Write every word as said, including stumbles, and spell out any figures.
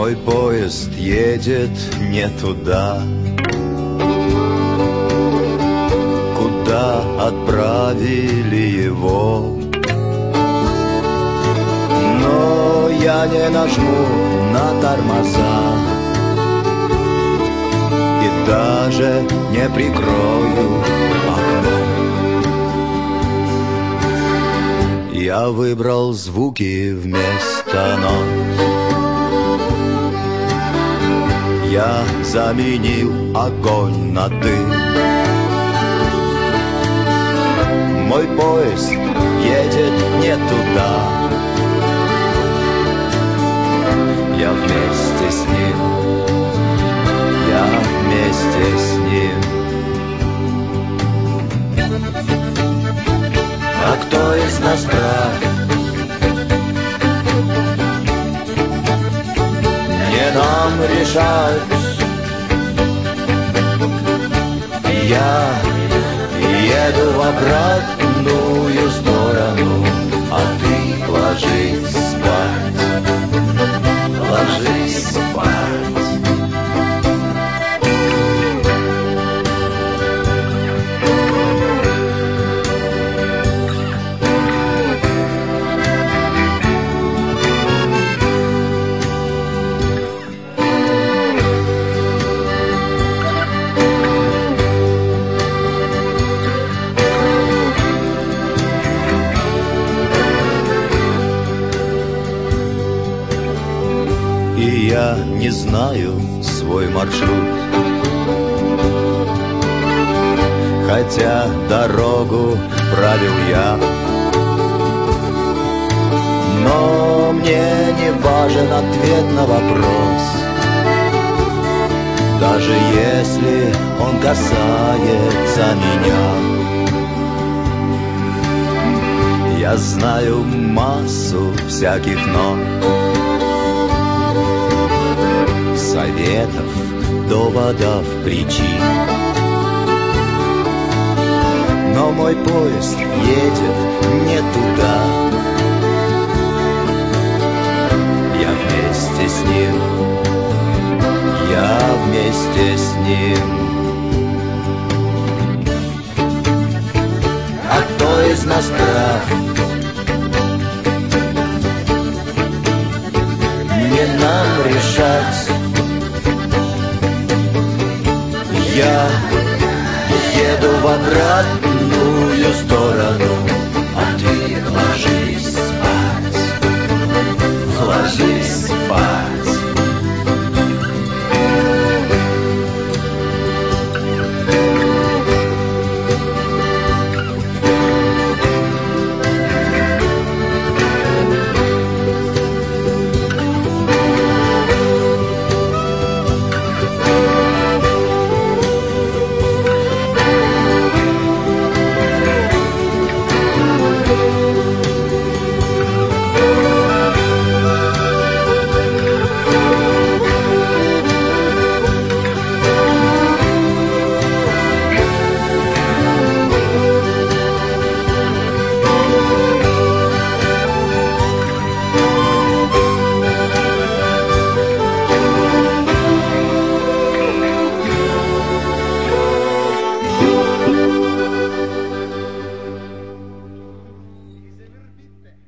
Мой поезд едет не туда, куда отправили его. Но я не нажму на тормоза и даже не прикрою окно. Я выбрал звуки вместо нот. Я заменил огонь на дым. Мой поезд едет не туда. Я вместе с ним. Я вместе с ним. А кто из нас прав? Не нам решать. Я еду в обратную сторону, а ты ложись спать, ложись спать. Я не знаю свой маршрут, хотя дорогу правил я. Но мне не важен ответ на вопрос, даже если он касается меня. Я знаю массу всяких нот, советов, доводов, причин. Но мой поезд едет не туда. Я вместе с ним. Я вместе с ним. А кто из нас прав? Не нам решать. Я еду в обратную сторону,